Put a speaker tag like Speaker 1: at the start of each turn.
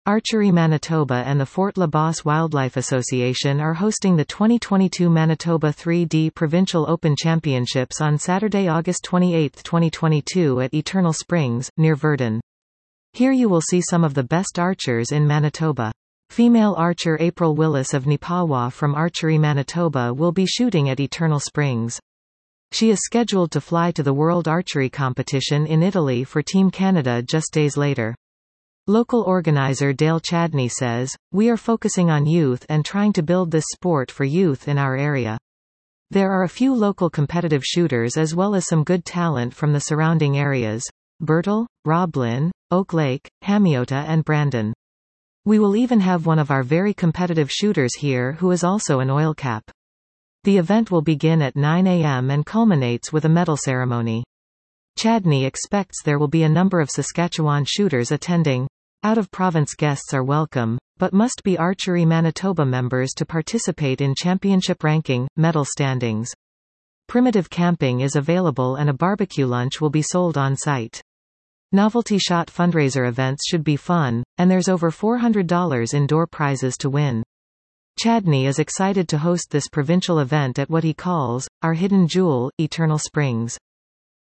Speaker 1: Archery Manitoba and the Fort La Bosse Wildlife Association are hosting the 2022 Manitoba 3D Provincial Open Championships on Saturday, August 28, 2022 at Eternal Springs, near Verdun. Here you will see some of the best archers in Manitoba. Female archer April Willis of Neepawa from Archery Manitoba will be shooting at Eternal Springs. She is scheduled to fly to the World Archery Competition in Italy for Team Canada just days later. Local organizer Dale Chadney says, "We are focusing on youth and trying to build this sport for youth in our area. There are a few local competitive shooters as well as some good talent from the surrounding areas: Bertel, Roblin, Oak Lake, Hamiota and Brandon. We will even have one of our very competitive shooters here who is also an oil cap." The event will begin at 9 a.m. and culminates with a medal ceremony. Chadney expects there will be a number of Saskatchewan shooters attending. Out-of-province guests are welcome, but must be Archery Manitoba members to participate in championship ranking, medal standings. Primitive camping is available and a barbecue lunch will be sold on site. Novelty shot fundraiser events should be fun, and there's over $400 in door prizes to win. Chadney is excited to host this provincial event at what he calls, our hidden jewel, Eternal Springs.